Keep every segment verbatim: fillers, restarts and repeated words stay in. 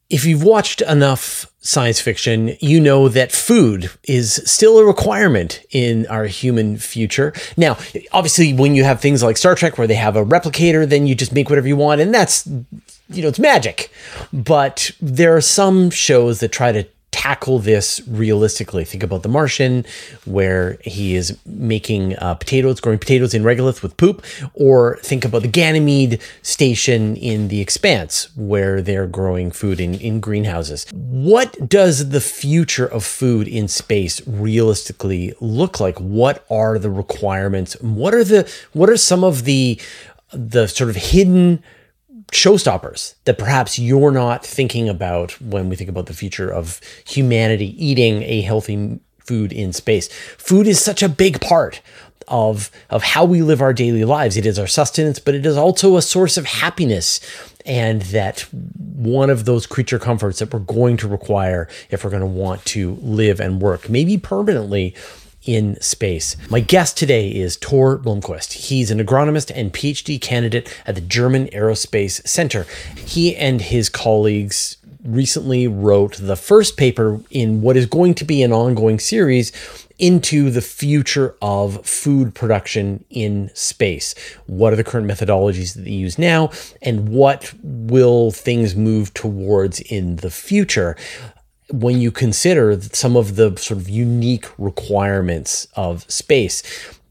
If you've watched enough science fiction, you know that food is still a requirement in our human future. Now, obviously, when you have things like Star Trek where they have a replicator, then you just make whatever you want, and that's, you know, it's magic. But there are some shows that try to tackle this realistically. Think about The Martian, where he is making uh, potatoes, growing potatoes in regolith with poop, or think about the Ganymede station in The Expanse, where they're growing food in, in greenhouses. What does the future of food in space realistically look like? What are the requirements? What are the what are some of the the sort of hidden showstoppers that perhaps you're not thinking about when we think about the future of humanity eating a healthy food in space? Food is such a big part of, of how we live our daily lives. It is our sustenance, but it is also a source of happiness. And that one of those creature comforts that we're going to require if we're going to want to live and work, maybe permanently, in space. My guest today is Tor Blomqvist. He's an agronomist and PhD candidate at the German Aerospace Center. He and his colleagues recently wrote the first paper in what is going to be an ongoing series into the future of food production in space. What are the current methodologies that they use now, and what will things move towards in the future when you consider some of the sort of unique requirements of space?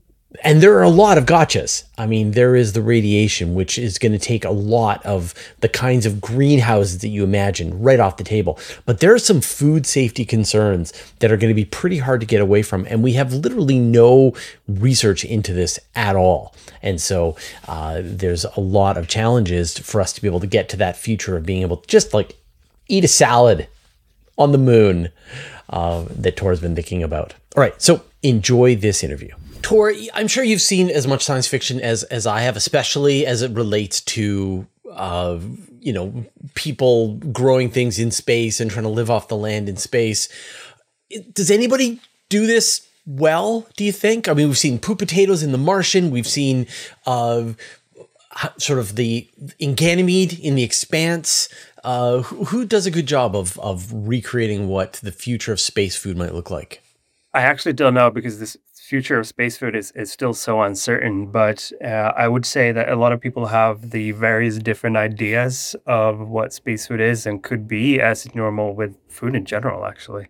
And there are a lot of gotchas. I mean, there is the radiation, which is going to take a lot of the kinds of greenhouses that you imagine right off the table. But there are some food safety concerns that are going to be pretty hard to get away from. And we have literally no research into this at all. And so uh, there's a lot of challenges for us to be able to get to that future of being able to just like eat a salad on the moon uh, that Tor's been thinking about. All right, so enjoy this interview. Tor, I'm sure you've seen as much science fiction as as I have, especially as it relates to uh, you know, people growing things in space and trying to live off the land in space. Does anybody do this well, do you think? I mean, we've seen poop potatoes in The Martian. We've seen uh, sort of the in Ganymede in The Expanse. Uh, who, who does a good job of of recreating what the future of space food might look like? I actually don't know, because this future of space food is, is still so uncertain. But uh, I would say that a lot of people have the various different ideas of what space food is and could be as normal with food in general, actually.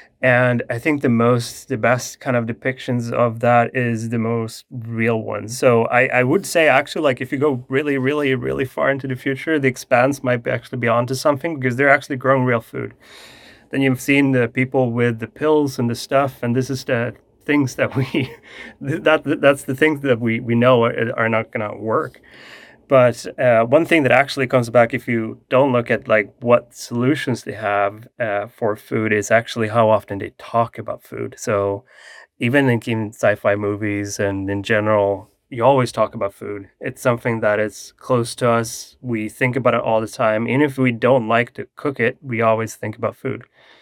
And I think the most, the best kind of depictions of that is the most real ones. So I, I would say actually, like if you go really, really, really far into the future, The Expanse might be actually be onto something, because they're actually growing real food. Then you've seen the people with the pills and the stuff, and this is the things that we, that that's the things that we, we know are, are not going to work. But uh, one thing that actually comes back, if you don't look at like what solutions they have uh, for food, is actually how often they talk about food. So even in, in sci-fi movies and in general, you always talk about food. It's something that is close to us. We think about it all the time. Even if we don't like to cook it, we always think about food.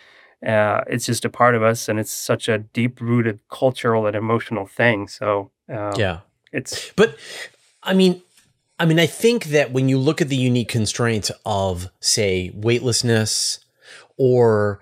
Uh, it's just a part of us, and it's such a deep-rooted cultural and emotional thing. So uh, Yeah. it's... But, I mean, I mean, I think that when you look at the unique constraints of, say, weightlessness or,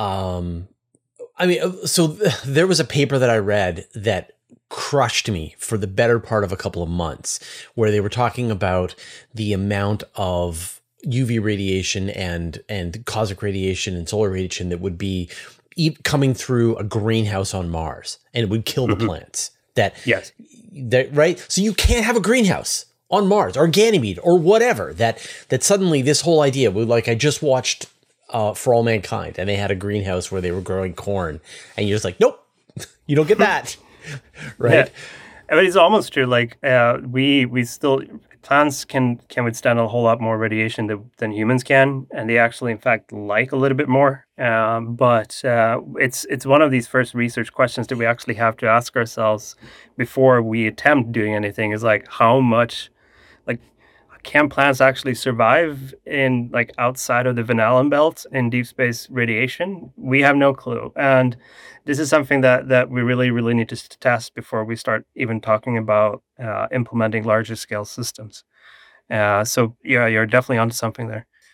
um, I mean, so there was a paper that I read that crushed me for the better part of a couple of months, where they were talking about the amount of U V radiation and and cosmic radiation and solar radiation that would be e- coming through a greenhouse on Mars, and it would kill the Mhm. plants. That Yes. that right. So you can't have a greenhouse on Mars or Ganymede or whatever. That that suddenly this whole idea, like I just watched uh, For All Mankind, and they had a greenhouse where they were growing corn, and you're just like, nope, you don't get that, right? Yeah. I mean, it's almost true. Like uh, we we still plants can can withstand a whole lot more radiation than, than humans can, and they actually, in fact, like a little bit more. Um, but uh, it's it's one of these first research questions that we actually have to ask ourselves before we attempt doing anything. Is like, how much, like, can plants actually survive in like outside of the Van Allen belt in deep space radiation? We have no clue, and this is something that that we really really need to test before we start even talking about uh, implementing larger scale systems. Uh, so yeah, you're definitely onto something there.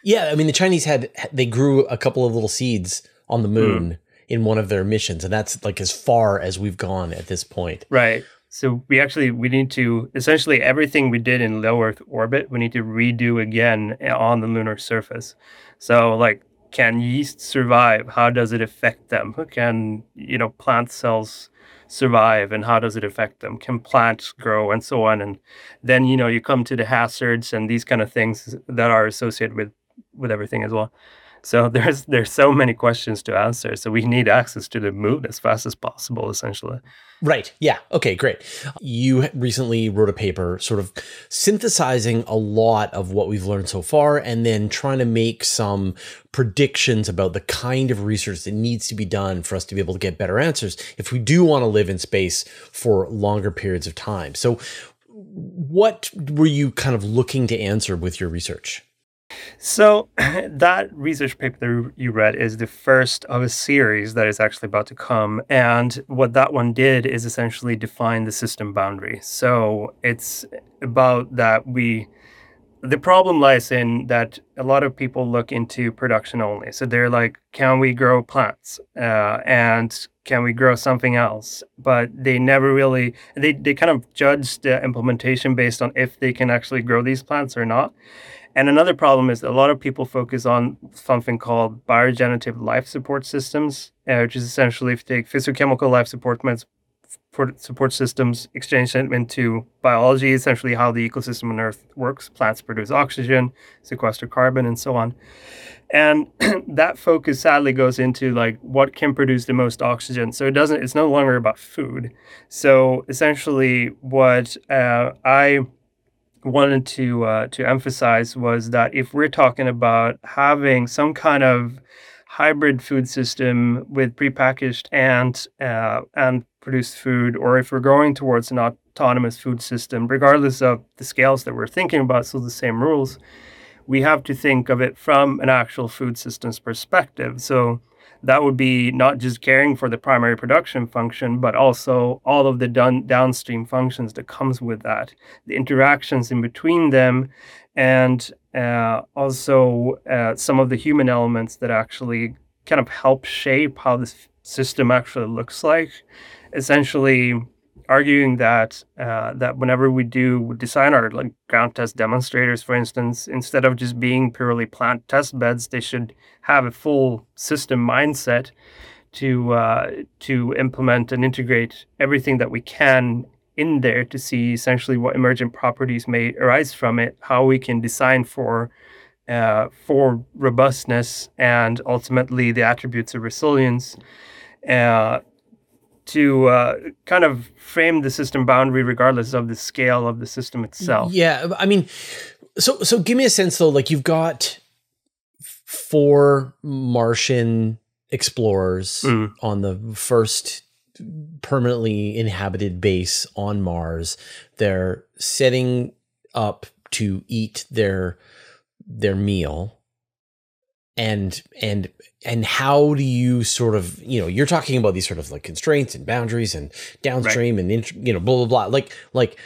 Yeah, I mean, the Chinese had, they grew a couple of little seeds on the moon mm. in one of their missions, and that's like as far as we've gone at this point. Right. So we actually, we need to, essentially everything we did in low Earth orbit, we need to redo again on the lunar surface. So like, can yeast survive? How does it affect them? Can, you know, plant cells survive, and how does it affect them? Can plants grow, and so on? And then, you know, you come to the hazards and these kind of things that are associated with, with everything as well. So there's there's so many questions to answer. So we need access to the moon as fast as possible, essentially. Right. Yeah. Okay, great. You recently wrote a paper sort of synthesizing a lot of what we've learned so far and then trying to make some predictions about the kind of research that needs to be done for us to be able to get better answers if we do want to live in space for longer periods of time. So what were you kind of looking to answer with your research? So that research paper that you read is the first of a series that is actually about to come. And what that one did is essentially define the system boundary. So it's about that we, the problem lies in that a lot of people look into production only. So they're like, can we grow plants? Uh, and can we grow something else? But they never really, they, they kind of judge the implementation based on if they can actually grow these plants or not. And another problem is that a lot of people focus on something called bioregenerative life support systems, uh, which is essentially if you take physiochemical life support support systems, exchange them into biology, essentially how the ecosystem on Earth works. Plants produce oxygen, sequester carbon, and so on. And that focus sadly goes into like what can produce the most oxygen. So it doesn't, it's no longer about food. So essentially what uh, I wanted to uh, to emphasize was that if we're talking about having some kind of hybrid food system with prepackaged and uh, and produced food, or if we're going towards an autonomous food system, regardless of the scales that we're thinking about, so the same rules, we have to think of it from an actual food systems perspective. So that would be not just caring for the primary production function, but also all of the dun- downstream functions that comes with that, the interactions in between them, and uh, also uh, some of the human elements that actually kind of help shape how this system actually looks like. Essentially, arguing that uh, that whenever we do design our like ground test demonstrators, for instance, instead of just being purely plant test beds, they should have a full system mindset to uh, to implement and integrate everything that we can in there to see essentially what emergent properties may arise from it, how we can design for uh, for robustness and ultimately the attributes of resilience. Uh, to uh, kind of frame the system boundary regardless of the scale of the system itself. Yeah, I mean, so so give me a sense though, like you've got four Martian explorers mm. on the first permanently inhabited base on Mars. They're setting up to eat their their meal. And and and how do you sort of, you know, you're talking about these sort of like constraints and boundaries and downstream right. and, you know, blah, blah, blah. Like, like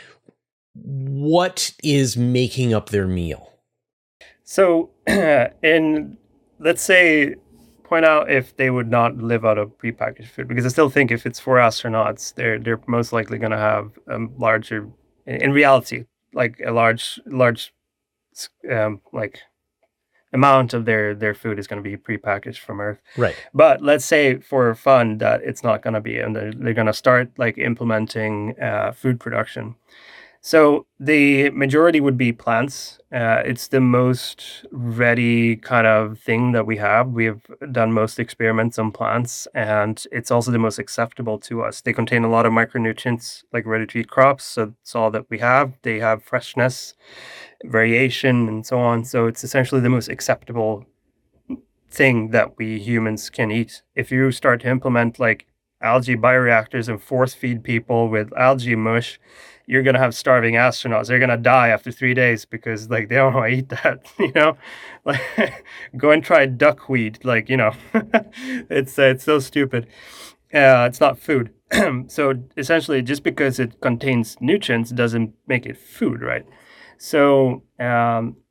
what is making up their meal? So, and let's say, point out if they would not live out of prepackaged food, because I still think if it's for astronauts, they're they're most likely going to have a larger, in reality, like a large, large, um, like, amount of their their food is going to be prepackaged from Earth. Right. But let's say for fun that it's not going to be, and they're, they're going to start like implementing uh, food production. So the majority would be plants. Uh, it's the most ready kind of thing that we have. We have done most experiments on plants, and it's also the most acceptable to us. They contain a lot of micronutrients like ready-to-eat crops, so it's all that we have. They have freshness, variation, and so on. So it's essentially the most acceptable thing that we humans can eat. If you start to implement like algae bioreactors and force feed people with algae mush, you're going to have starving astronauts. They're going to die after three days because like they don't want to eat that, you know, like go and try duckweed. Like, you know, it's, uh, it's so stupid. Uh, it's not food. So essentially just because it contains nutrients doesn't make it food, right? So um,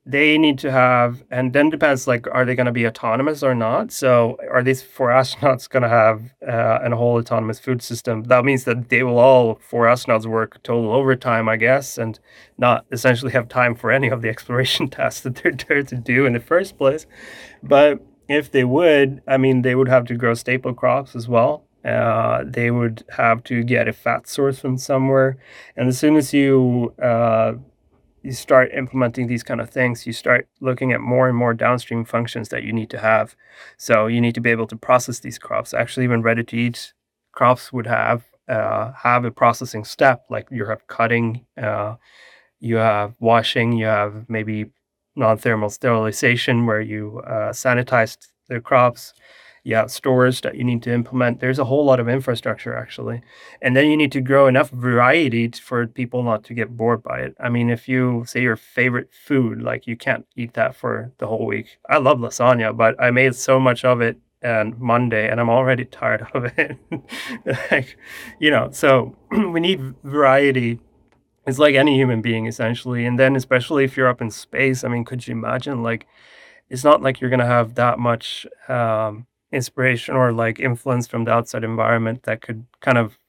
they need to have, and then depends, like, are they going to be autonomous or not? So are these four astronauts going to have uh, a whole autonomous food system? That means that they will all four astronauts work total overtime, I guess, and not essentially have time for any of the exploration tasks that they're there to do in the first place. But if they would, I mean, they would have to grow staple crops as well. Uh, they would have to get a fat source from somewhere. And as soon as you uh, you start implementing these kind of things, you start looking at more and more downstream functions that you need to have. So you need to be able to process these crops. Actually, even ready-to-eat crops would have uh, have a processing step, like you have cutting, uh, you have washing, you have maybe non-thermal sterilization where you uh, sanitize the crops. You have storage that you need to implement. There's a whole lot of infrastructure actually. And then you need to grow enough variety t- for people not to get bored by it. I mean, if you say your favorite food, like you can't eat that for the whole week. I love lasagna, but I made so much of it on Monday and I'm already tired of it. Like, you know, so we need variety. It's like any human being essentially. And then especially if you're up in space, I mean, could you imagine, like, it's not like you're gonna have that much um, inspiration or like influence from the outside environment that could kind of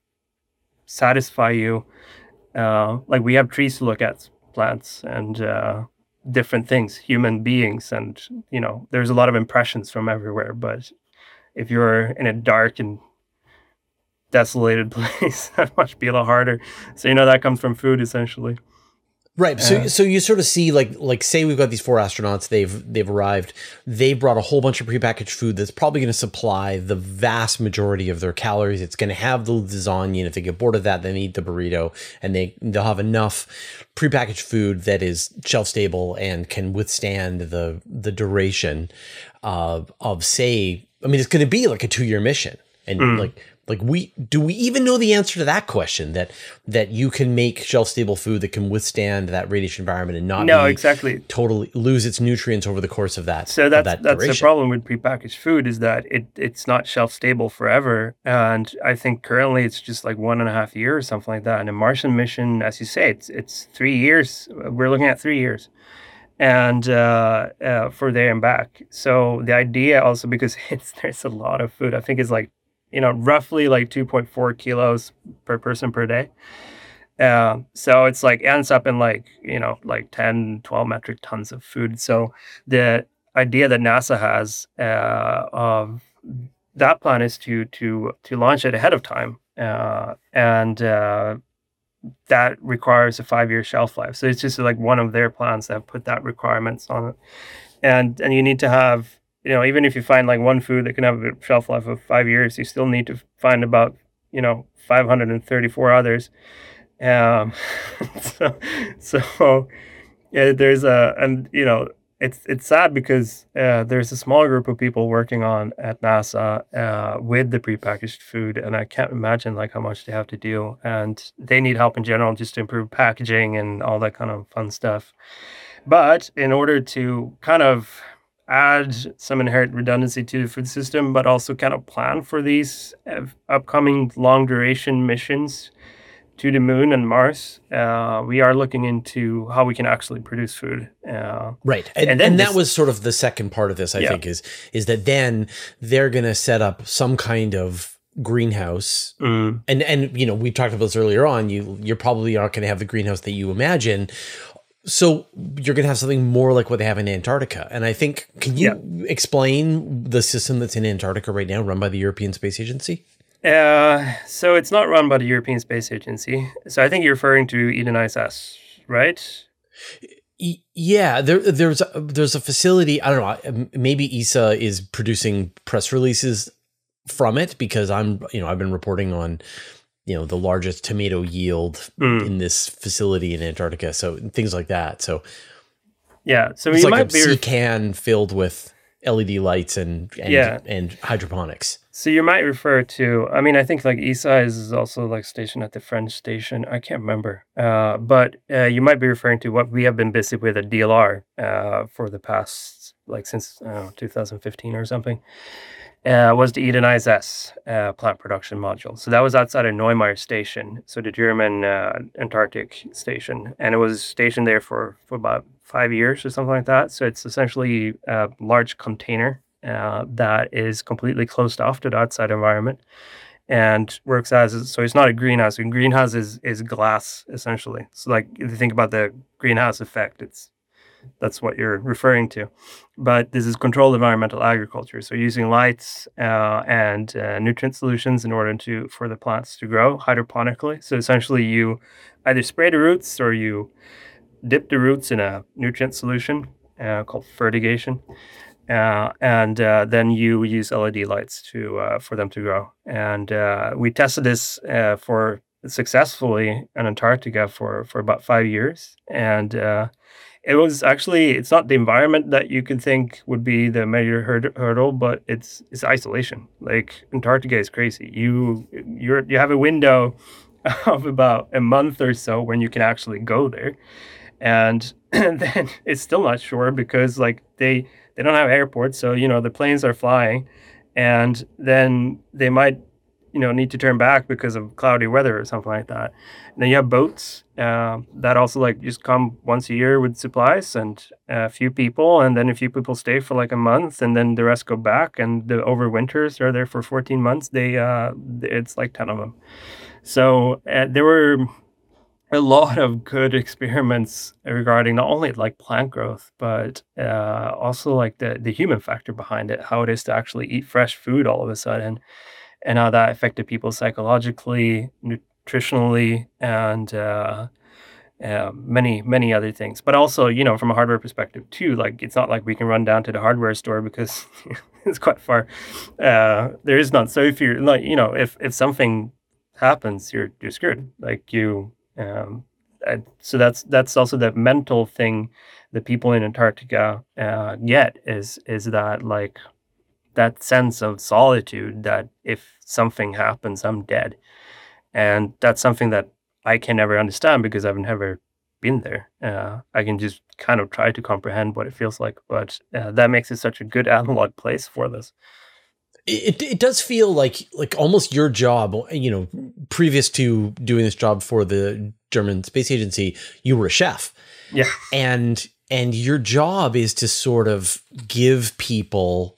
satisfy you. Uh, like we have trees to look at, plants and uh, different things, human beings, and you know, there's a lot of impressions from everywhere. But if you're in a dark and desolated place, that must be a little harder. So you know that comes from food essentially. Right. So, so you sort of see, like, like say we've got these four astronauts. They've they've arrived. They brought a whole bunch of prepackaged food that's probably going to supply the vast majority of their calories. It's going to have the lasagna, and if they get bored of that, then they eat the burrito, and they they'll have enough prepackaged food that is shelf stable and can withstand the the duration of of say. I mean, it's going to be like a two year mission, and mm. like. Like we do we even know the answer to that question, that that you can make shelf stable food that can withstand that radiation environment and not no be exactly totally lose its nutrients over the course of that. So that's that that's the problem with prepackaged food, is that it it's not shelf stable forever. And I think currently it's just like one and a half years or something like that. And a Martian mission, as you say, it's it's three years. We're looking at three years. And uh, uh, for there and back. So the idea also, because it's there's a lot of food, I think it's like, you know, roughly like two point four kilos per person per day. Uh, so it's like ends up in like, you know, like ten, twelve metric tons of food. So the idea that NASA has uh, of that plan is to to to launch it ahead of time. Uh, and uh, that requires a five-year shelf life. So it's just like one of their plans that have put that requirements on it. And and you need to have, you know, even if you find like one food that can have a shelf life of five years, you still need to find about, you know, five hundred thirty-four others. Um, so, so yeah, there's a, and you know, it's it's sad because uh, there's a small group of people working on at NASA uh, with the prepackaged food, and I can't imagine like how much they have to do, and they need help in general just to improve packaging and all that kind of fun stuff. But in order to kind of add some inherent redundancy to the food system, but also kind of plan for these uh, upcoming long duration missions to the moon and Mars, uh, we are looking into how we can actually produce food. Uh, right. And, and, and that was sort of the second part of this, I yeah. think, is is that then they're going to set up some kind of greenhouse. Mm. And, and you know, we talked about this earlier on. You, you're probably aren't going to have the greenhouse that you imagine. So you're going to have something more like what they have in Antarctica. And I think, can you yeah. explain the system that's in Antarctica right now, run by the European Space Agency? Uh, so it's not run by the European Space Agency. So I think you're referring to Eden I S S, right? Yeah, there, there's a, there's a facility. I don't know. Maybe E S A is producing press releases from it, because I'm, you know, I've been reporting on, you know, the largest tomato yield mm. in this facility in Antarctica. So things like that. So yeah, so it's you like might a be sea can filled with L E D lights and and, yeah. and hydroponics. So you might refer to, I mean, I think like E S A is also like stationed at the French station. I can't remember. Uh, but uh, you might be referring to what we have been busy with at D L R uh, for the past, like since uh, two thousand fifteen or something. Uh, was the Eden I S S uh, plant production module. So that was outside of Neumayer Station, so the German uh, Antarctic station. And it was stationed there for, for about five years or something like that. So it's essentially a large container uh, that is completely closed off to the outside environment and works as so it's not a greenhouse. A greenhouse is is glass essentially. So like if you think about the greenhouse effect, it's that's what you're referring to. But this is controlled environmental agriculture. So using lights uh, and uh, nutrient solutions in order to for the plants to grow hydroponically. So essentially, you either spray the roots or you dip the roots in a nutrient solution uh, called fertigation, uh, and uh, then you use L E D lights to uh, for them to grow. And uh, we tested this uh, for successfully in Antarctica for for about five years, and uh, it was actually it's not the environment that you can think would be the major hurd hurdle, but it's it's isolation. Like, Antarctica is crazy. You you're you have a window of about a month or so when you can actually go there, and and then it's still not sure because, like, they they don't have airports, so, you know, the planes are flying, and then they might, you know, need to turn back because of cloudy weather or something like that. And then you have boats uh, that also like just come once a year with supplies and a few people, and then a few people stay for like a month, and then the rest go back. And the overwinters are there for fourteen months. They uh, it's like ten of them. So uh, there were a lot of good experiments regarding not only like plant growth, but uh, also like the the human factor behind it, how it is to actually eat fresh food all of a sudden and how that affected people psychologically, nutritionally, and uh, uh, many, many other things. But also, you know, from a hardware perspective too, like it's not like we can run down to the hardware store because it's quite far. Uh, there is none. So if you're like, you know, if if something happens, you're you're screwed. Like you, um, and so that's that's also the mental thing that people in Antarctica uh, get is is that like that sense of solitude that if something happens, I'm dead. And that's something that I can never understand because I've never been there. Uh, I can just kind of try to comprehend what it feels like, but uh, that makes it such a good analog place for this. It it does feel like like almost your job, you know, previous to doing this job for the German Space Agency, you were a chef. Yeah. And and your job is to sort of give people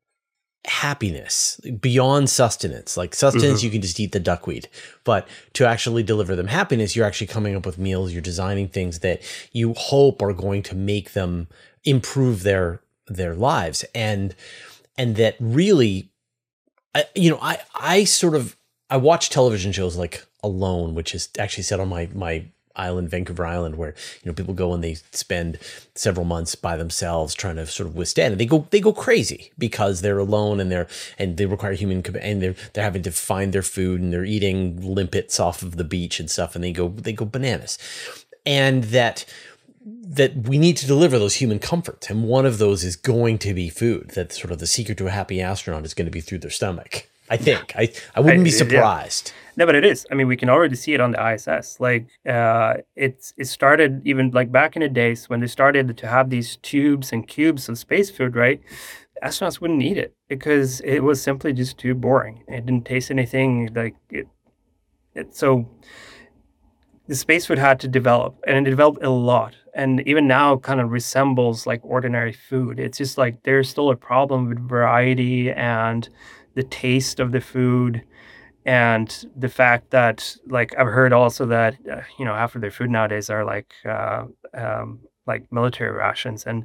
happiness beyond sustenance. Like sustenance, mm-hmm. you can just eat the duckweed, but to actually deliver them happiness, you're actually coming up with meals, you're designing things that you hope are going to make them improve their their lives. And and that really, I, you know, I I sort of I watch television shows like Alone, which is actually set on my my island, Vancouver Island, where, you know, people go and they spend several months by themselves trying to sort of withstand, and they go they go crazy because they're alone and they're and they require human and they're they're having to find their food and they're eating limpets off of the beach and stuff, and they go they go bananas. And that that we need to deliver those human comforts, and one of those is going to be food. That sort of the secret to a happy astronaut is going to be through their stomach. I think I I wouldn't I, be surprised. Yeah. No, but it is. I mean, we can already see it on the I S S. Like, uh, it's it started even like back in the days when they started to have these tubes and cubes of space food, right? Astronauts wouldn't eat it because it was simply just too boring. It didn't taste anything like it. It so the space food had to develop, and it developed a lot. And even now, kind of resembles like ordinary food. It's just like there's still a problem with variety and the taste of the food. And the fact that, like, I've heard also that, uh, you know, half of their food nowadays are like, uh, um, like military rations, and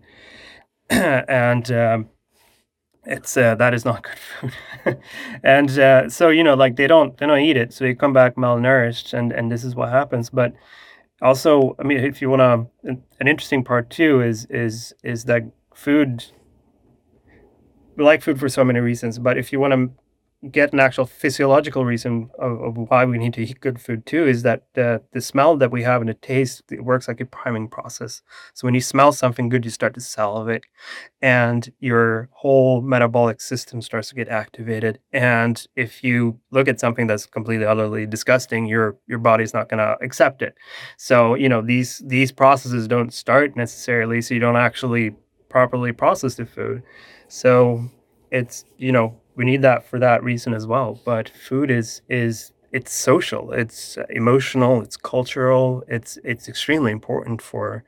and um, it's uh, that is not good food. And uh, so, you know, like they don't they don't eat it, so they come back malnourished, and and this is what happens. But also, I mean, if you want to, an interesting part too is is is that food. We like food for so many reasons, but if you want to get an actual physiological reason of, of why we need to eat good food too, is that the the smell that we have and the taste, it works like a priming process. So when you smell something good, you start to salivate, and your whole metabolic system starts to get activated. And if you look at something that's completely utterly disgusting, your your body's not going to accept it. So, you know, these these processes don't start necessarily, so you don't actually properly process the food. So it's, you know, we need that for that reason as well. But food is is it's social, it's emotional, it's cultural, it's it's extremely important for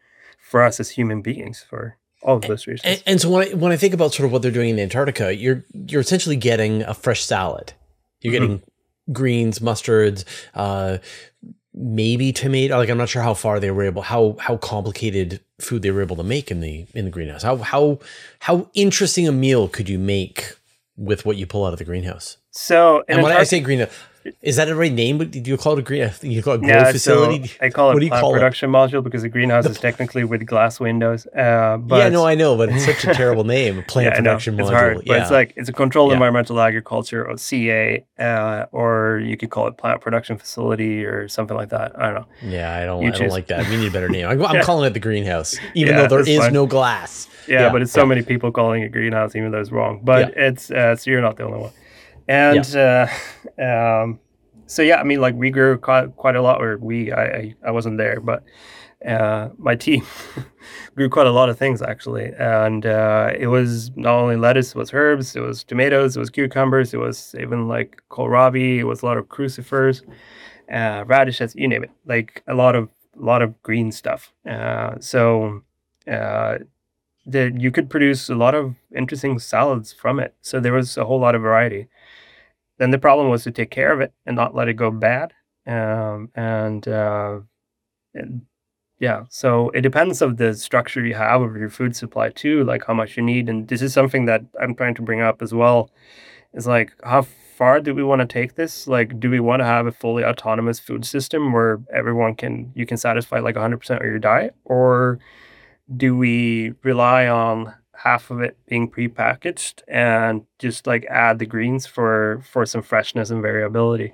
for us as human beings for all of those reasons. And, and so when I, when I think about sort of what they're doing in Antarctica, you're you're essentially getting a fresh salad. You're mm-hmm. getting greens, mustards, uh, maybe tomato. Like I'm not sure how far they were able, how how complicated food they were able to make in the in the greenhouse. How how how interesting a meal could you make with what you pull out of the greenhouse? So, and when I say greenhouse, is that a right name? Do you call it a green? You call it a grow yeah, facility? So I call it what do you plant call production it? module because a greenhouse is technically with glass windows. Uh, but yeah, no, I know, but it's such a terrible name. A plant yeah, production it's module. Hard, yeah. But it's like it's a controlled yeah. environmental agriculture or C A, uh, or you could call it plant production facility or something like that. I don't know. Yeah, I don't. You I don't choose. like that. We need a better name. I'm, I'm yeah. calling it the greenhouse, even yeah, though there is fine. no glass. Yeah, yeah, but it's so yeah. many people calling it greenhouse, even though it's wrong. But yeah. it's uh, so you're not the only one. And yeah. uh, um, so yeah, I mean, like we grew quite quite a lot. Or we, I, I, I wasn't there, but uh, my team grew quite a lot of things actually. And uh, it was not only lettuce, it was herbs, it was tomatoes, it was cucumbers, it was even like kohlrabi, it was a lot of crucifers, uh, radishes, you name it. Like a lot of a lot of green stuff. Uh, so. Uh, that you could produce a lot of interesting salads from it. So there was a whole lot of variety. Then the problem was to take care of it and not let it go bad. Um, and, uh, and yeah, so it depends of the structure you have of your food supply too, like how much you need. And this is something that I'm trying to bring up as well. Is like, how far do we want to take this? Like, do we want to have a fully autonomous food system where everyone can, you can satisfy like one hundred percent of your diet? Or do we rely on half of it being prepackaged and just like add the greens for for some freshness and variability?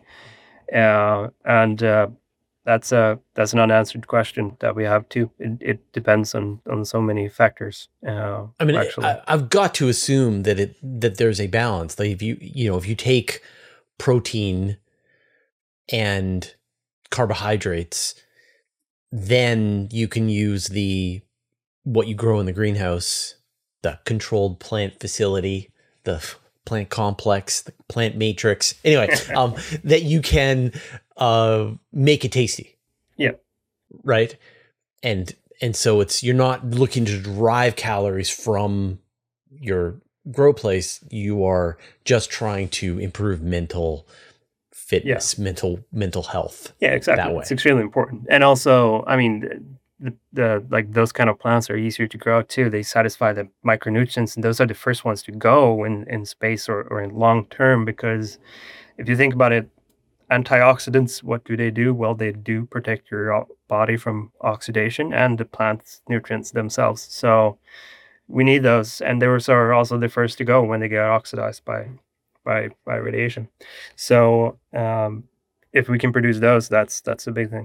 Uh, and uh, that's a that's an unanswered question that we have too. It, it depends on on so many factors. Uh, I mean, actually. I, I've got to assume that it that there's a balance. Like if you you know if you take protein and carbohydrates, then you can use the what you grow in the greenhouse, the controlled plant facility, the plant complex, the plant matrix. Anyway, um, that you can uh, make it tasty. Yeah. Right. And and so it's you're not looking to derive calories from your grow place. You are just trying to improve mental fitness, yeah. mental mental health. Yeah, exactly. That way. It's extremely important. And also, I mean. The, the like those kind of plants are easier to grow too. They satisfy the micronutrients, and those are the first ones to go in, in space or, or in long term. Because if you think about it, antioxidants, what do they do? Well, they do protect your body from oxidation and the plant's nutrients themselves. So we need those, and those are also the first to go when they get oxidized by by by radiation. So um, if we can produce those, that's that's a big thing.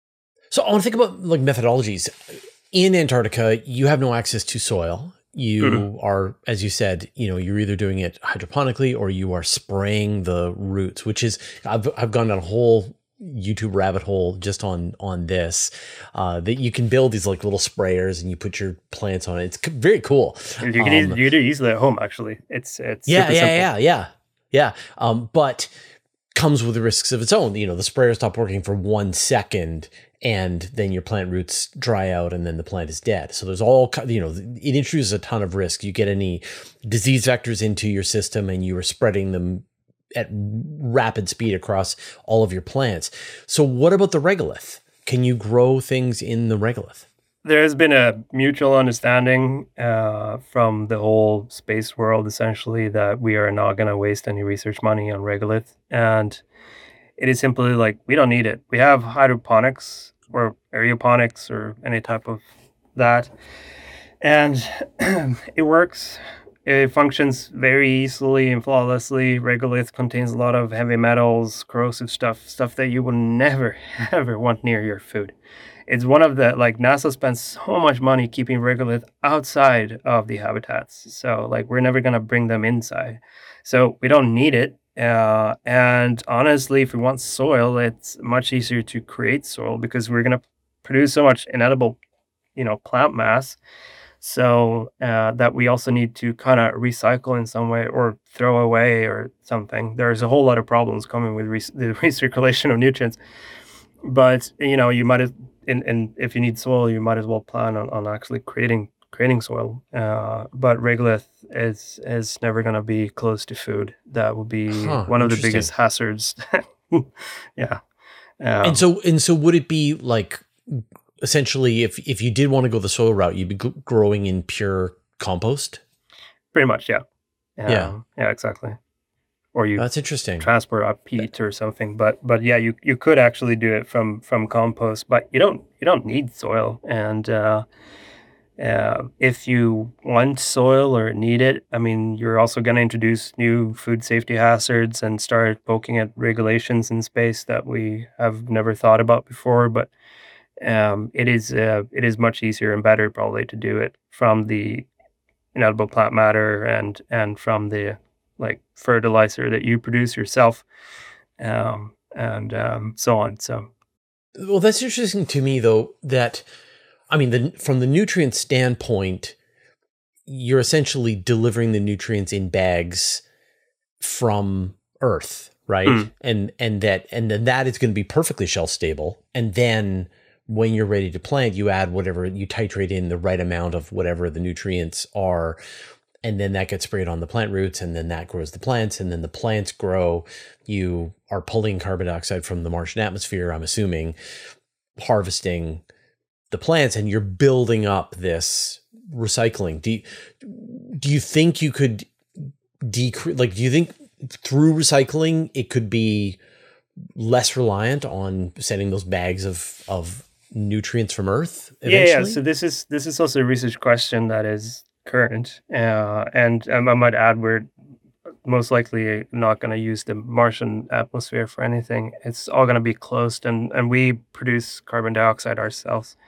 So I want to think about like methodologies. In Antarctica, you have no access to soil. You mm-hmm. are, as you said, you know, you're either doing it hydroponically or you are spraying the roots, which is, I've, I've gone down a whole YouTube rabbit hole just on, on this, uh, that you can build these like little sprayers and you put your plants on it. It's very cool. You can, um, easily, you can do it easily at home, actually. It's, it's yeah, super yeah, simple. yeah, yeah, yeah. Um, but comes with the risks of its own. You know, the sprayer stopped working for one second and then your plant roots dry out and then the plant is dead. So there's all, you know, it introduces a ton of risk. You get any disease vectors into your system and you are spreading them at rapid speed across all of your plants. So what about the regolith? Can you grow things in the regolith? There's been a mutual understanding uh, from the whole space world, essentially, that we are not going to waste any research money on regolith. And it is simply like, we don't need it. We have hydroponics or aeroponics or any type of that. And it works. It functions very easily and flawlessly. Regolith contains a lot of heavy metals, corrosive stuff, stuff that you will never, ever want near your food. It's one of the, like, NASA spends so much money keeping regolith outside of the habitats. So, like, we're never going to bring them inside. So we don't need it. Uh, and honestly, if we want soil, it's much easier to create soil because we're going to produce so much inedible, you know, plant mass. So uh, that we also need to kind of recycle in some way or throw away or something. There's a whole lot of problems coming with re- the recirculation of nutrients. But, you know, you might have, and and if you need soil, you might as well plan on, on actually creating creating soil. Uh, but regolith is is never going to be close to food. That would be Huh, one of the biggest interesting. hazards. Yeah. And Um, so, and so would it be like essentially if if you did want to go the soil route, you'd be g- growing in pure compost? Pretty much, yeah. Yeah. Um, yeah, exactly. Or you That's interesting. transport up peat or something. But but yeah, you you could actually do it from from compost, but you don't you don't need soil. And uh, uh, if you want soil or need it, I mean, you're also going to introduce new food safety hazards and start poking at regulations in space that we have never thought about before. But um, it is uh, it is much easier and better probably to do it from the inedible plant matter and and from the like fertilizer that you produce yourself, um, and um, so on. So Well, that's interesting to me, though, that, I mean, the, from the nutrient standpoint, you're essentially delivering the nutrients in bags from Earth, right? Mm. And and that and then that is going to be perfectly shelf stable. And then when you're ready to plant, you add whatever, you titrate in the right amount of whatever the nutrients are, and then that gets sprayed on the plant roots, and then that grows the plants, and then the plants grow. You are pulling carbon dioxide from the Martian atmosphere, I'm assuming, harvesting the plants, and you're building up this recycling. Do you, do you think you could decrease, like, do you think through recycling it could be less reliant on sending those bags of, of nutrients from Earth eventually? yeah, yeah. So this is this is also a research question that is current, uh, and um, I might add we're most likely not going to use the Martian atmosphere for anything. It's all going to be closed, and and we produce carbon dioxide ourselves.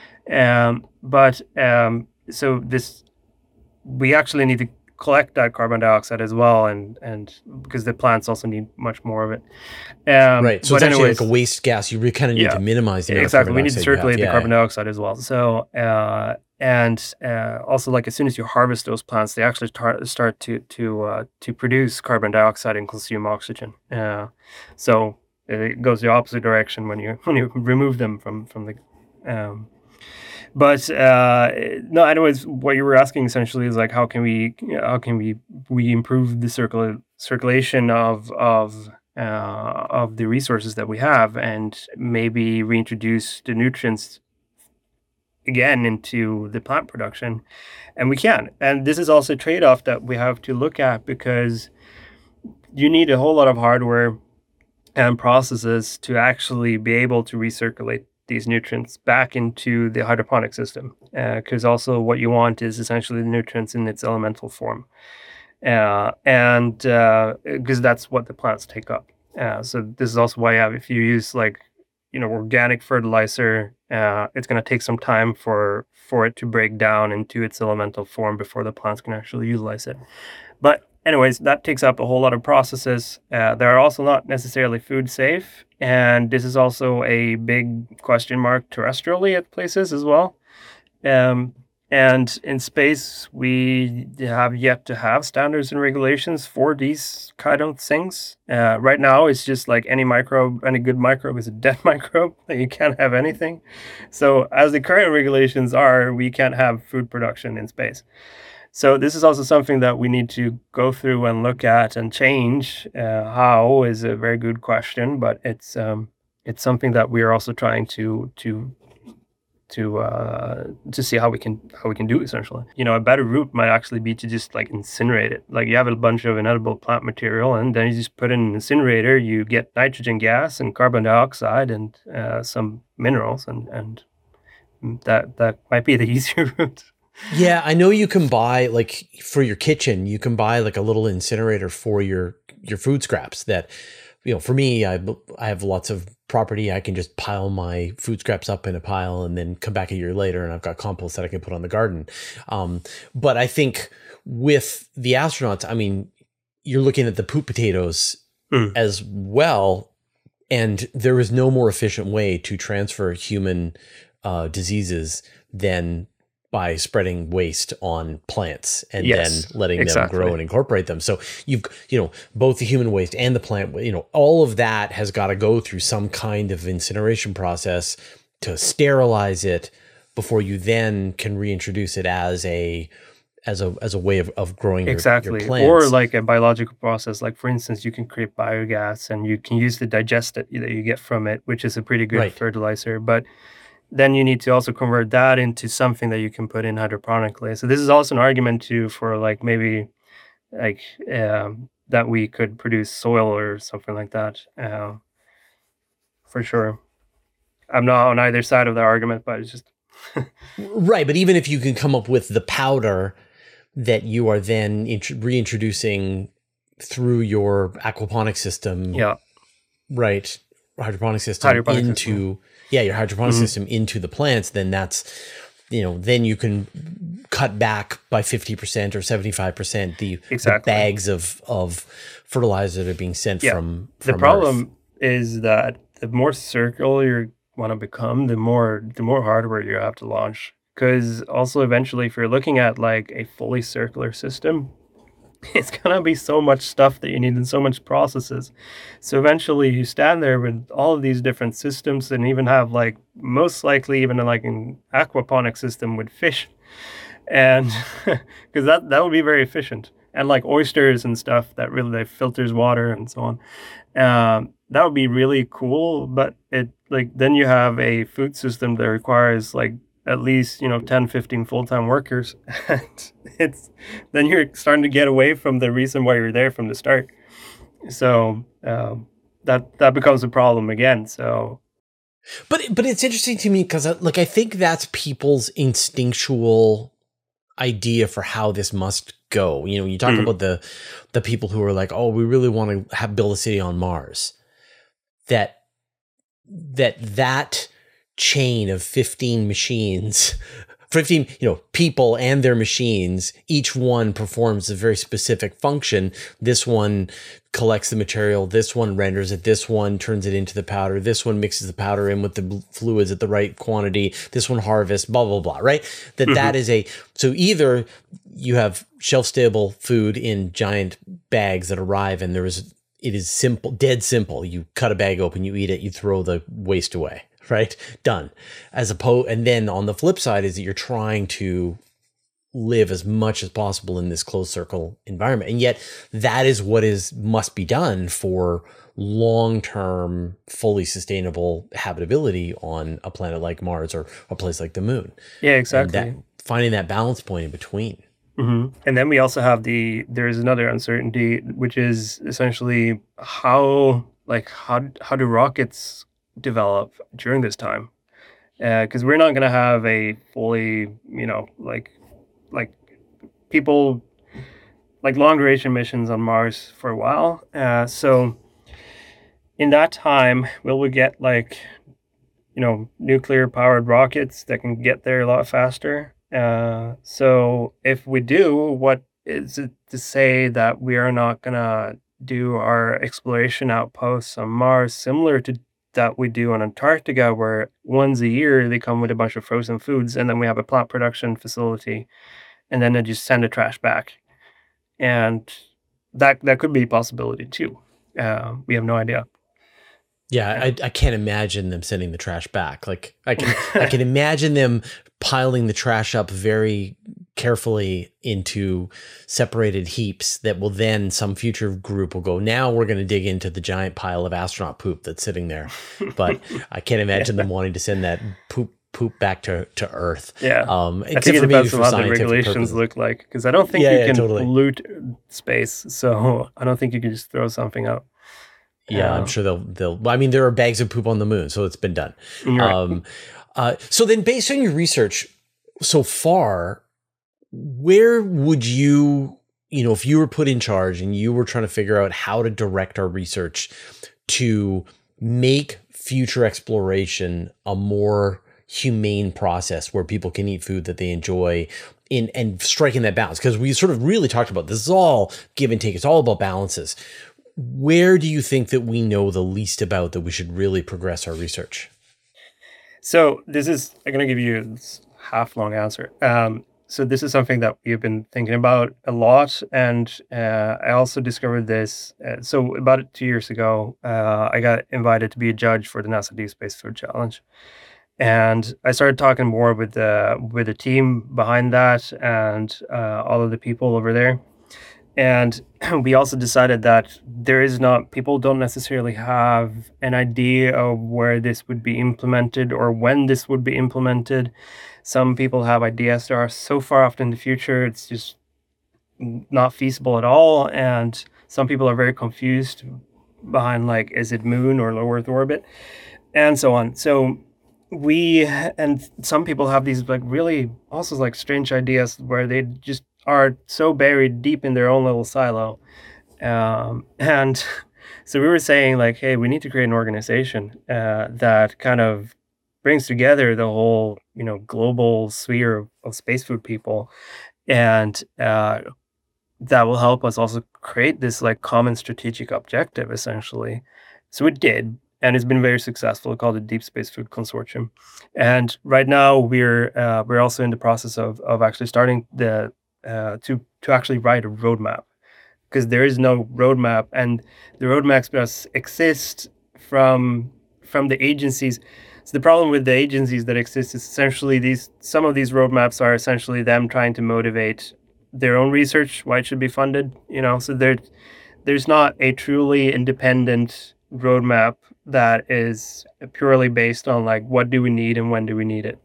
Um, but um, so this we actually need to collect that carbon dioxide as well, and and because the plants also need much more of it. Um, Right. So but it's actually anyways, like a waste gas. You kind of need yeah, to minimize the amount exactly. of We carbon need to dioxide you have. circulate the Yeah, carbon yeah. dioxide as well. So uh, and uh, also, like as soon as you harvest those plants, they actually tar- start to to uh, to produce carbon dioxide and consume oxygen. Uh, so it goes the opposite direction when you when you remove them from from the. Um, but uh, no, anyways, what you were asking essentially is like how can we how can we we improve the circula- circulation of of uh, of the resources that we have, and maybe reintroduce the nutrients again into the plant production, and we can. And this is also a trade-off that we have to look at, because you need a whole lot of hardware and processes to actually be able to recirculate these nutrients back into the hydroponic system, because uh, also what you want is essentially the nutrients in its elemental form, uh, and because uh, that's what the plants take up. Uh, so this is also why you have, if you use like you know organic fertilizer, uh, it's going to take some time for for it to break down into its elemental form before the plants can actually utilize it. But anyways, that takes up a whole lot of processes. Uh, they're also not necessarily food safe, and this is also a big question mark terrestrially at places as well. Um, and in space, we have yet to have standards and regulations for these kind of things. Uh, right now, it's just like any microbe, any good microbe is a dead microbe. Like you can't have anything. So as the current regulations are, we can't have food production in space. So this is also something that we need to go through and look at and change. Uh, how is a very good question, but it's um, it's something that we are also trying to to to uh, to see how we can how we can do essentially. You know, a better route might actually be to just like incinerate it. Like you have a bunch of inedible plant material, and then you just put it in an incinerator. You get nitrogen gas and carbon dioxide and uh, some minerals, and and that that might be the easier route. Yeah, I know you can buy, like, for your kitchen, you can buy like a little incinerator for your your food scraps that, you know, for me, I I have lots of property. I can just pile my food scraps up in a pile and then come back a year later and I've got compost that I can put on the garden. Um, but I think with the astronauts, I mean, you're looking at the poop potatoes Mm. as well, and there is no more efficient way to transfer human uh, diseases than by spreading waste on plants and Yes, then letting exactly. them grow and incorporate them. So you've, you know, both the human waste and the plant, you know, all of that has got to go through some kind of incineration process to sterilize it before you then can reintroduce it as a as a as a way of, of growing your, your Exactly. Or plants. like a biological process. Like for instance, you can create biogas and you can use the digestate that you get from it, which is a pretty good Right. fertilizer. But then you need to also convert that into something that you can put in hydroponically. So this is also an argument too for like maybe like um, that we could produce soil or something like that. Uh, for sure. I'm not on either side of the argument, but it's just Right, but even if you can come up with the powder that you are then int- reintroducing through your aquaponic system, yeah, right, hydroponic system hydroponic into system. yeah, your hydroponic Mhm. system into the plants, then that's, you know, then you can cut back by fifty percent or seventy-five percent the, the Exactly. bags of of fertilizer that are being sent Yeah. from The from Earth. problem is that the more circular you want to become, the more the more hardware you have to launch. Because also eventually, if you're looking at like a fully circular system, it's gonna be so much stuff that you need and so much processes. So eventually, you stand there with all of these different systems, and even have like most likely even like an aquaponic system with fish, and because that that would be very efficient, and like oysters and stuff that really like, filters water and so on. Um, that would be really cool, but it like then you have a food system that requires like at least, you know, ten, fifteen full-time workers. And it's then you're starting to get away from the reason why you're there from the start. So um, that that becomes a problem again. So But but it's interesting to me because like I think that's people's instinctual idea for how this must go. You know, you talk Mhm. about the the people who are like, oh, we really want to have build a city on Mars. That that that chain of fifteen machines, fifteen, you know, people and their machines, each one performs a very specific function. This one collects the material, this one renders it, this one turns it into the powder, this one mixes the powder in with the fluids at the right quantity, this one harvests, blah, blah, blah, right? That Mhm. that is a, so either you have shelf-stable food in giant bags that arrive and there is, it is simple, dead simple. You cut a bag open, you eat it, you throw the waste away, right? Done. As opposed, and then on the flip side is that you're trying to live as much as possible in this closed circle environment. And yet that is what is must be done for long-term, fully sustainable habitability on a planet like Mars or a place like the moon. yeah, And exactly. that finding that balance point in between. hmm And then we also have the there's another uncertainty, which is essentially how like how how do rockets develop during this time? Because we're not gonna have a fully, you know, like like people like long duration missions on Mars for a while. Uh, so in that time, will we get like you know nuclear powered rockets that can get there a lot faster? Uh, so if we do, what is it to say that we are not gonna do our exploration outposts on Mars similar to that we do on Antarctica, where once a year they come with a bunch of frozen foods, and then we have a plant production facility, and then they just send the trash back, and that that could be a possibility too. Uh, we have no idea. Yeah, I, I can't imagine them sending the trash back. Like I can I can imagine them piling the trash up very carefully into separated heaps that will then some future group will go, now we're going to dig into the giant pile of astronaut poop that's sitting there. But I can't imagine them wanting to send that poop poop back to, to Earth. Yeah. Um, I think except it for maybe depends for on how the scientific regulations purposes. look like, because I don't think Yeah, you yeah, can totally. pollute space, so I don't think you can just throw something out. Yeah, I'm Uh, sure they'll they'll. well, I mean, there are bags of poop on the moon, so it's been done. you're right. Um, uh, so then, based on your research so far, where would you, you know, if you were put in charge and you were trying to figure out how to direct our research to make future exploration a more humane process where people can eat food that they enjoy in and striking that balance, because we sort of really talked about this is all give and take, it's all about balances. Where do you think that we know the least about that we should really progress our research? So this is I'm gonna give you this half long answer. Um, so this is something that we've been thinking about a lot, and uh, I also discovered this. Uh, so about two years ago, uh, I got invited to be a judge for the NASA Deep Space Food Challenge, And I started talking more with the with the team behind that and uh, all of the people over there. And we also decided that there is not people don't necessarily have an idea of where this would be implemented or when this would be implemented. Some people have ideas that are so far off in the future, it's just n- not feasible at all. And some people are very confused behind like, is it moon or low Earth orbit, and so on. So we and some people have these like really also like strange ideas where they just are so buried deep in their own little silo. Um, and so we were saying like, hey, we need to create an organization uh, that kind of brings together the whole, you know, global sphere of, of space food people, and uh, that will help us also create this like common strategic objective essentially. So it did, and it's been very successful, called the Deep Space Food Consortium. And right now we're uh, we're also in the process of of actually starting the uh, to to actually write a roadmap, because there is no roadmap, and the roadmaps just exist from from the agencies. So the problem with the agencies that exist is essentially these some of these roadmaps are essentially them trying to motivate their own research, why it should be funded, you know. So there there's not a truly independent roadmap that is purely based on like what do we need and when do we need it.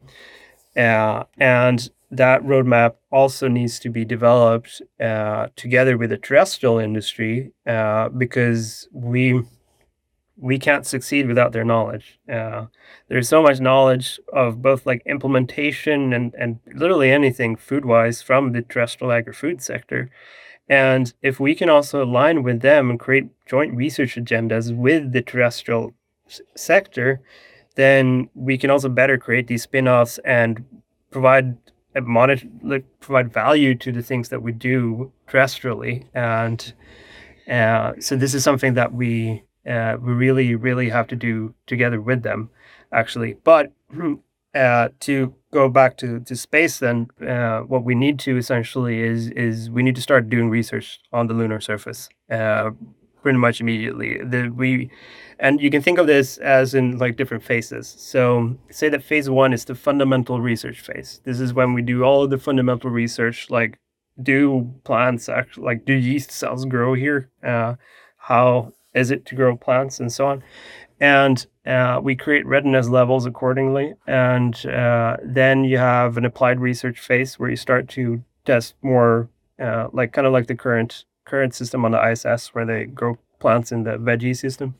Uh, and that roadmap also needs to be developed uh, together with the terrestrial industry, uh, because we we can't succeed without their knowledge. Uh, there's so much knowledge of both like implementation and and literally anything food wise from the terrestrial agri-food sector. And if we can also align with them and create joint research agendas with the terrestrial s- sector, then we can also better create these spin-offs and provide a monitor, like provide value to the things that we do terrestrially. And uh, so this is something that we uh, we really really have to do together with them, actually. But uh, to go back to, to space, then uh, what we need to essentially is is we need to start doing research on the lunar surface uh, pretty much immediately. The we and you can think of this as in like different phases. So say that phase one is the fundamental research phase. This is when we do all of the fundamental research, like do plants actually like do yeast cells grow here? Uh, how is it to grow plants and so on? And uh, we create readiness levels accordingly. And uh, then you have an applied research phase where you start to test more, uh, like kind of like the current current system on the I S S, where they grow plants in the veggie system.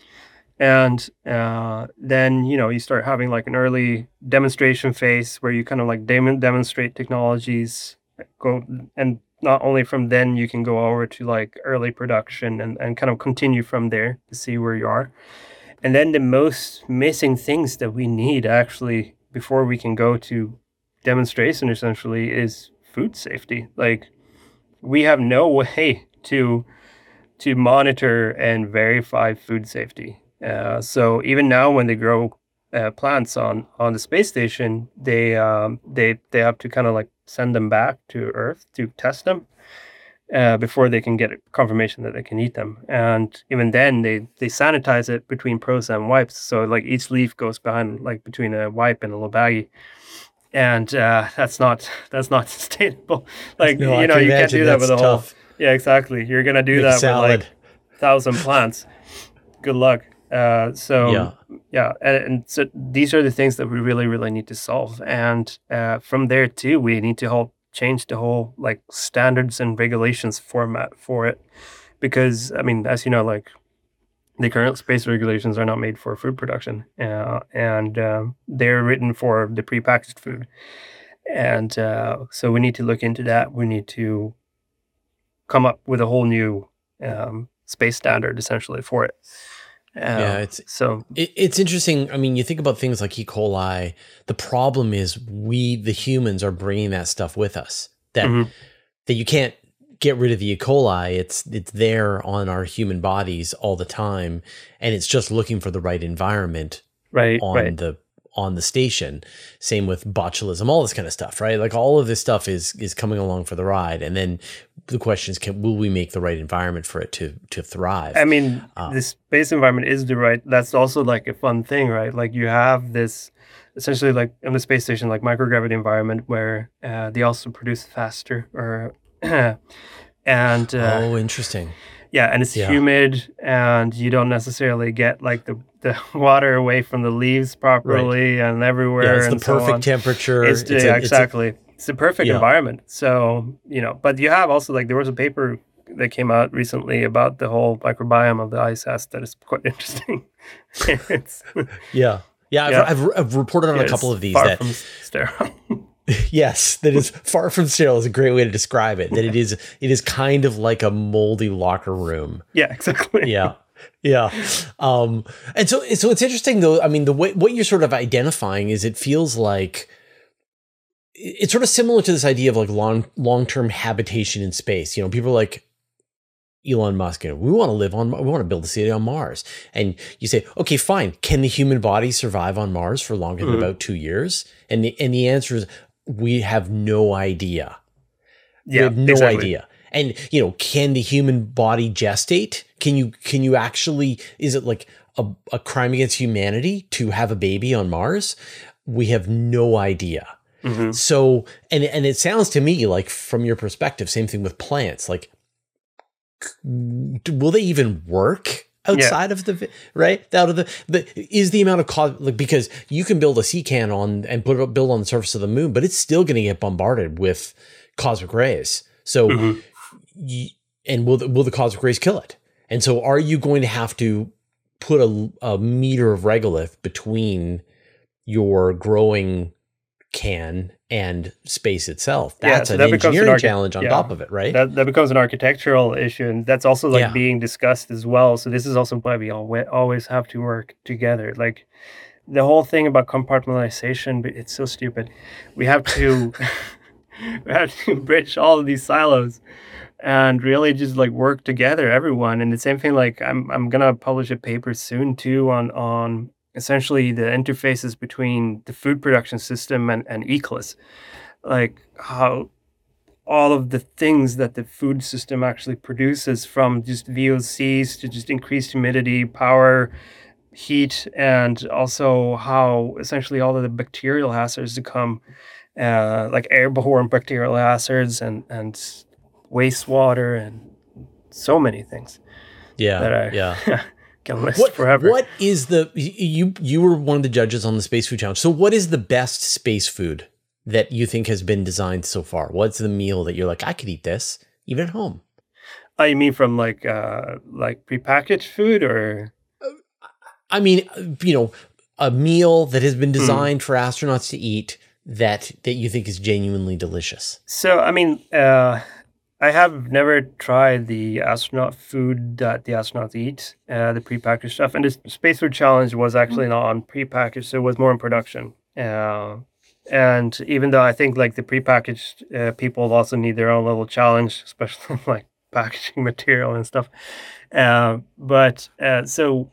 And uh, then you know you start having like an early demonstration phase where you kind of like dem- demonstrate technologies, go and not only from then you can go over to like early production and, and kind of continue from there to see where you are. And then the most missing things that we need actually before we can go to demonstration essentially is food safety. Like we have no way to to monitor and verify food safety. Uh, so even now, when they grow uh, plants on on the space station, they um, they they have to kind of like send them back to Earth to test them uh, before they can get confirmation that they can eat them. And even then, they they sanitize it between pros and wipes. So like each leaf goes behind like between a wipe and a little baggie, and uh, that's not that's not sustainable. Like No, I you know, can you can't imagine do that with that's a whole. tough. Yeah, exactly. You're gonna do Make a that with like salad. thousand plants. Good luck. Uh, so Yeah. yeah, and, and so these are the things that we really really need to solve. And uh, from there too, we need to whole change the whole like standards and regulations format for it, because I mean, as you know, like the current space regulations are not made for food production, uh, and um, they're written for the prepackaged food. And uh, so we need to look into that. We need to come up with a whole new um, space standard essentially for it. Yeah, Um, it's so it, it's interesting. I mean, you think about things like E. coli. The problem is we, the humans, are bringing that stuff with us. That mhm, that you can't get rid of the E. coli. It's it's there on our human bodies all the time, and it's just looking for the right environment right, right. on the on the station. Same with botulism, all this kind of stuff, right? Like all of this stuff is is coming along for the ride. And then the question is, can, will we make the right environment for it to to thrive? I mean, uh, the space environment is the right, that's also like a fun thing, right? Like you have this, essentially like on the space station, like microgravity environment where uh, they also produce faster or, and. Uh, oh, interesting. Yeah, and it's yeah. humid, and you don't necessarily get like the, the water away from the leaves properly right. and everywhere. Yeah, it's and the perfect so temperature. It's, it's yeah, a, exactly. It's, a, it's the perfect yeah. environment. So, you know, but you have also like, there was a paper that came out recently about the whole microbiome of the I S S that is quite interesting. it's, yeah. Yeah, I've, yeah. I've, I've reported on yeah, a couple of these. Far that from sterile. Yes, that is far from sterile is a great way to describe it. That it is it is kind of like a moldy locker room. Yeah, exactly. Yeah. Yeah. Um, and so so it's interesting though. I mean, the way what you're sort of identifying is it feels like it's sort of similar to this idea of like long long-term habitation in space. You know, people are like Elon Musk, you know, we want to live on, we want to build a city on Mars. And you say, okay, fine. Can the human body survive on Mars for longer mm-hmm. than about two years? And the, and the answer is, we have no idea. Yeah, we have no exactly. idea. And, you know, can the human body gestate? Can you, can you actually, is it like a, a crime against humanity to have a baby on Mars? We have no idea. Mm-hmm. So, and, and it sounds to me like from your perspective, same thing with plants, like, will they even work outside yeah. of the right out of the, the is the amount of cos like because you can build a sea can on and put it build on the surface of the moon, but it's still going to get bombarded with cosmic rays. So, mm-hmm. y- and will the, will the cosmic rays kill it? And so, are you going to have to put a, a meter of regolith between your growing can and space itself? That's yeah, so an that engineering an archi- challenge on yeah. top of it, right? That that becomes an architectural issue, and that's also like Yeah. being discussed as well. So this is also why we all always have to work together. Like the whole thing about compartmentalization, but it's so stupid. We have to we have to bridge all of these silos and really just like work together, everyone. And the same thing, like I'm I'm gonna publish a paper soon too on on essentially the interfaces between the food production system and, and ecology, like how all of the things that the food system actually produces, from just V O Cs to just increased humidity, power, heat, and also how essentially all of the bacterial hazards to come, uh, like airborne bacterial hazards and, and wastewater and so many things. Yeah, that I, yeah. can list What, forever. what is the, you, you were one of the judges on the Space Food Challenge. So what is the best space food that you think has been designed so far? What's the meal that you're like, I could eat this even at home? Oh, you mean from like, uh, like prepackaged food or? I mean, you know, a meal that has been designed mm. for astronauts to eat that, that you think is genuinely delicious. So, I mean, uh, I have never tried the astronaut food that the astronauts eat, uh, the prepackaged stuff. And the Space Food Challenge was actually not on prepackaged, so it was more in production. Uh, and even though I think like the prepackaged uh, people also need their own little challenge, especially like packaging material and stuff. Uh, but uh, so,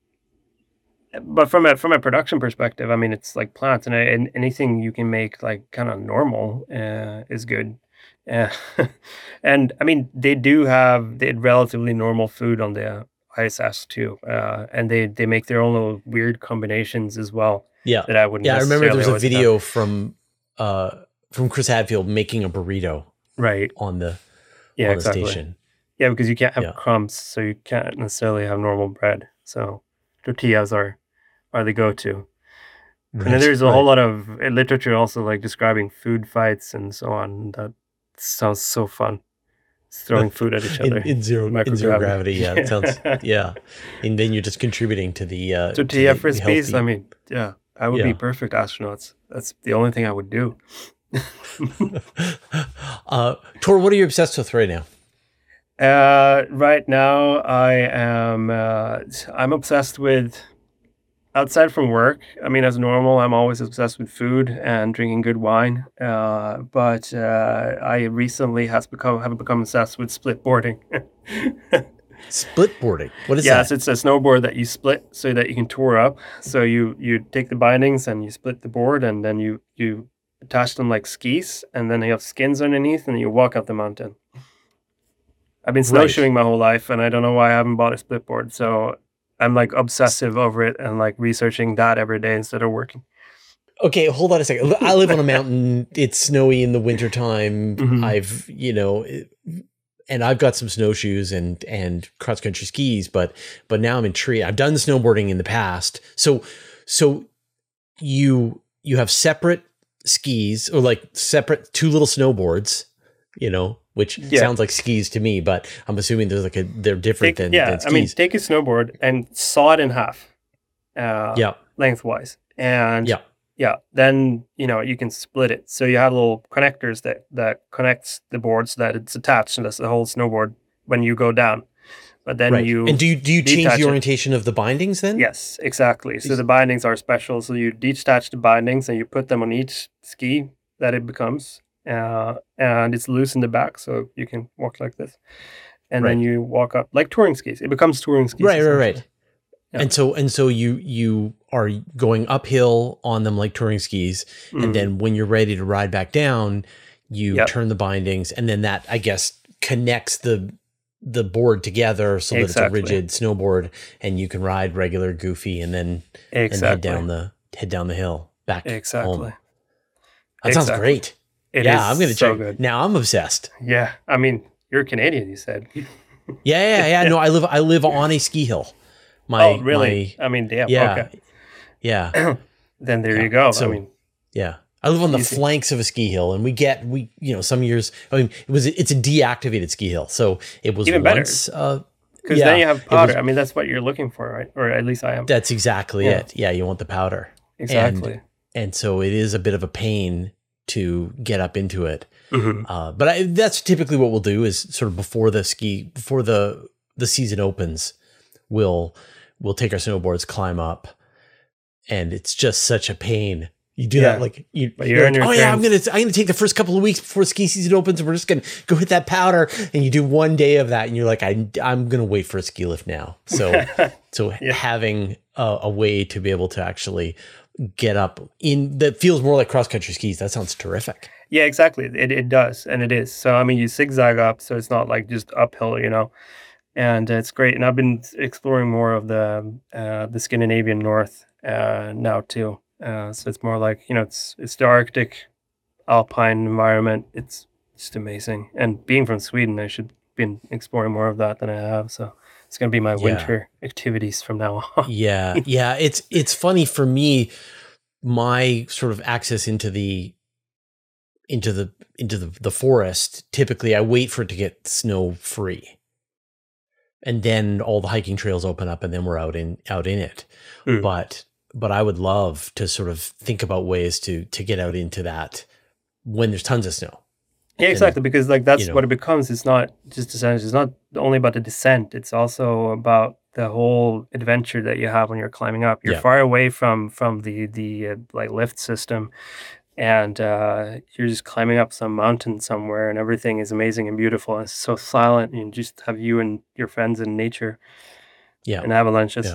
but from a from a production perspective, I mean, it's like plants, and, and anything you can make like kind of normal uh, is good. Yeah, and I mean they do have they relatively normal food on the I S S too, uh, and they they make their own little weird combinations as well. Yeah, that I wouldn't. Yeah, I remember there was a video have. from uh, from Chris Hadfield making a burrito, right, on the yeah on exactly. the station. Yeah, because you can't have yeah. crumbs, so you can't necessarily have normal bread. So tortillas are are the go-to. Right, and then there's a right. whole lot of literature also like describing food fights and so on. That sounds so fun. It's throwing food at each other in, in zero in zero gravity. Yeah, it sounds yeah. And then you're just contributing to the uh, tortilla frisbees. I mean, yeah, I would yeah. be perfect astronauts. That's the only thing I would do. uh, Tor, what are you obsessed with right now? Uh, right now, I am. Uh, I'm obsessed with. Outside from work, I mean, as normal, I'm always obsessed with food and drinking good wine. Uh, but uh, I recently has become have become obsessed with split boarding. Split boarding. What is Yes, that? it's a snowboard that you split so that you can tour up. So you you take the bindings and you split the board, and then you you attach them like skis, and then you have skins underneath, and you walk up the mountain. I've been Right. snowshoeing my whole life, and I don't know why I haven't bought a split board. So I'm like obsessive over it and like researching that every day instead of working. Okay, hold on a second. I live on a mountain. It's snowy in the wintertime. Mhm. I've, you know, and I've got some snowshoes and and cross country skis, but but now I'm in tree. I've done snowboarding in the past. So so you you have separate skis or like separate two little snowboards, you know, which Yeah. sounds like skis to me, but I'm assuming there's like a they're different Take, than, yeah, than skis. I mean, take a snowboard and saw it in half, uh, yeah. lengthwise, and Yeah. yeah, then you know you can split it. So you have little connectors that that connects the board so that it's attached, and that's the whole snowboard when you go down. But then Right. you And do you do you change detach the it. orientation of the bindings then? Yes, exactly. So the bindings are special. So you detach the bindings and you put them on each ski that it becomes, uh, and it's loose in the back, so you can walk like this, and then Right. you walk up like touring skis. It becomes touring skis. Right, right, right. essentially. Yeah. And so and so you you are going uphill on them like touring skis, Mhm. and then when you're ready to ride back down, you Yep. turn the bindings, and then that I guess connects the the board together so that Exactly. it's a rigid snowboard, and you can ride regular, goofy, and then and head Exactly. down the head down the hill back Exactly. home. That sounds Exactly. great. It yeah, is I'm gonna so check. good. Now I'm obsessed. Yeah, I mean, you're Canadian, you said. Yeah, yeah, yeah. No, I live I live on a ski hill. My oh, really? my I mean, damn. yeah, Okay. yeah. Then there Yeah, you go. so- I mean, Yeah. I live on the Easy. flanks of a ski hill, and we get, we, you know, some years, I mean, it was, it's a deactivated ski hill. So it was Even better. once, uh, because yeah, then you have it was- powder. I mean, that's what you're looking for, right? Or at least I am. that's exactly Yeah. it. Yeah. You want the powder. Exactly. And so it is a bit of a pain to get up into it. Mhm. Uh, but I, that's typically what we'll do is sort of before the ski, before the, the season opens, we'll, we'll take our snowboards, climb up, and it's just such a pain. You do Yeah. that like you. But You're you're like, in your oh yeah, I'm turns. gonna I'm gonna take the first couple of weeks before ski season opens, and we're just gonna go hit that powder. And you do one day of that, and you're like, I I'm gonna wait for a ski lift now. So so Yeah. having a, a way to be able to actually get up in that feels more like cross country skis. That sounds terrific. Yeah, exactly. It it does, and it is. So I mean, you zigzag up, so it's not like just uphill, you know. And it's great. And I've been exploring more of the uh, the Scandinavian North uh, now too. Uh, so it's more like you know, it's it's the Arctic, alpine environment. It's just amazing. And being from Sweden, I should been exploring more of that than I have. So it's gonna be my Yeah. winter activities from now on. Yeah, yeah. It's it's funny for me. My sort of access into the into the into the, the forest. Typically, I wait for it to get snow free, and then all the hiking trails open up, and then we're out in out in it. Mm. But but I would love to sort of think about ways to to get out into that when there's tons of snow. Yeah, exactly. Because like that's you know. what it becomes. It's not just descent. It's not only about the descent. It's also about the whole adventure that you have when you're climbing up. You're Yeah. far away from from the the uh, like lift system, and uh, you're just climbing up some mountain somewhere, and everything is amazing and beautiful. And it's so silent, and you just have you and your friends in nature Yeah. and avalanches.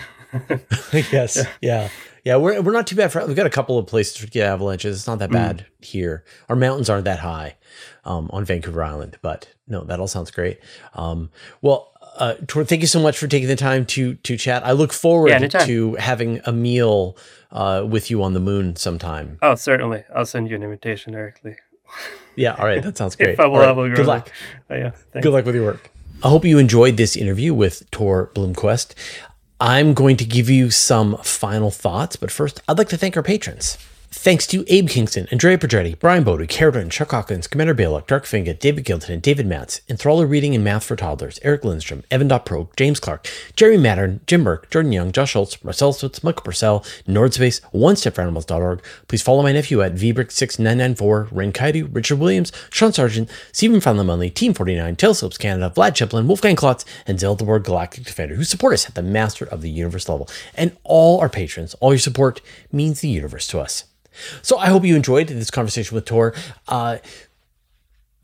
yes. Yeah. yeah. Yeah. We're, we're not too bad for, we've got a couple of places to get avalanches. It's not that bad here. Our mountains aren't that high, um, on Vancouver Island, but no, that all sounds great. Um, well, uh, Tor, thank you so much for taking the time to, to chat. I look forward Yeah, anytime. to having a meal, uh, with you on the moon sometime. Oh, certainly. I'll send you an invitation directly. Yeah. All right. That sounds great. If I will All right, have a good girl. luck. Oh, yeah. Thanks. Good luck with your work. I hope you enjoyed this interview with Tor Blomquist. I'm going to give you some final thoughts, but first, I'd like to thank our patrons. Thanks to Abe Kingston, Andrea Pedretti, Brian Bodu, Carradine, Chuck Hawkins, Commander Baylock, Dark Finga, David Gilton, and David Matz, Enthraller Reading and Math for Toddlers, Eric Lindstrom, Evan.pro, James Clark, Jeremy Mattern, Jim Burke, Jordan Young, Josh Schultz, Marcel Switz, Michael Purcell, Nordspace, one step for animals dot org. Please follow my nephew at V Brick six nine nine four, Ren Kaidu, Richard Williams, Sean Sargent, Stephen Funlamunley, Team forty-nine, Telescopes Canada, Vlad Chiplin, Wolfgang Klotz, and Zelda Ward Galactic Defender, who support us at the Master of the Universe level. And all our patrons, all your support means the universe to us. So I hope you enjoyed this conversation with Tor. Uh,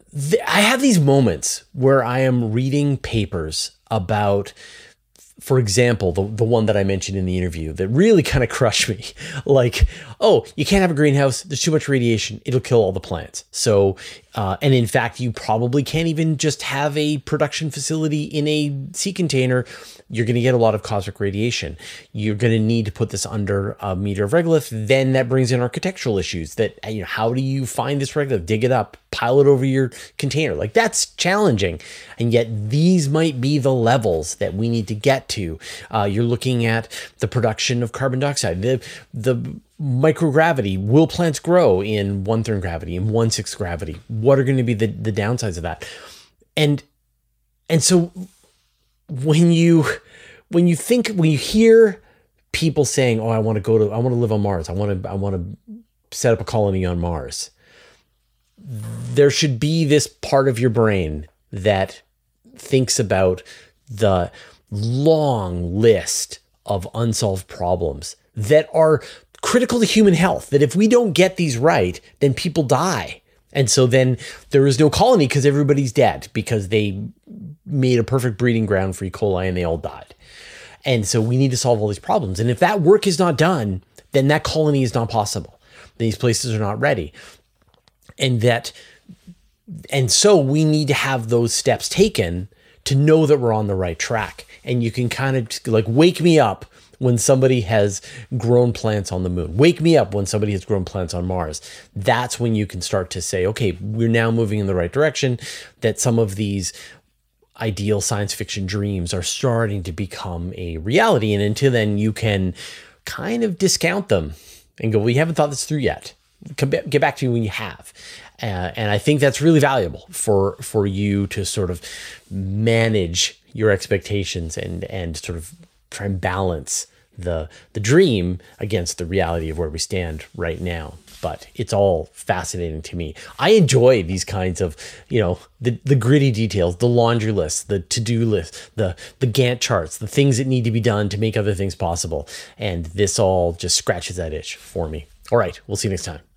th- I have these moments where I am reading papers about, for example, the, the one that I mentioned in the interview that really kind of crushed me. Like, oh, you can't have a greenhouse. There's too much radiation. It'll kill all the plants. So, uh, and in fact, you probably can't even just have a production facility in a sea container. You're going to get a lot of cosmic radiation. You're going to need to put this under a meter of regolith. Then that brings in architectural issues that, you know, how do you find this regolith? Dig it up, pile it over your container. Like, that's challenging. And yet these might be the levels that we need to get to. Uh, you're looking at the production of carbon dioxide, the, the microgravity. Will plants grow in one third gravity, in one sixth gravity? What are going to be the, the downsides of that? And, and so when you, when you think, when you hear people saying, oh, I want to go to, I want to live on Mars. I want to, I want to set up a colony on Mars. There should be this part of your brain that thinks about the long list of unsolved problems that are critical to human health, that if we don't get these right, then people die. And so then there is no colony because everybody's dead because they made a perfect breeding ground for E. coli and they all died. And so we need to solve all these problems. And if that work is not done, then that colony is not possible. These places are not ready. And that, and so we need to have those steps taken to know that we're on the right track. And you can kind of like wake me up when somebody has grown plants on the moon. Wake me up when somebody has grown plants on Mars. That's when you can start to say, okay, we're now moving in the right direction, that some of these ideal science fiction dreams are starting to become a reality. And until then, you can kind of discount them and go, well, you haven't thought this through yet. Come back, get back to you when you have. Uh, and I think that's really valuable for, for you to sort of manage your expectations and, and sort of try and balance the, the dream against the reality of where we stand right now. But it's all fascinating to me. I enjoy these kinds of, you know, the, the gritty details, the laundry list, the to-do list, the, the Gantt charts, the things that need to be done to make other things possible. And this all just scratches that itch for me. All right, we'll see you next time.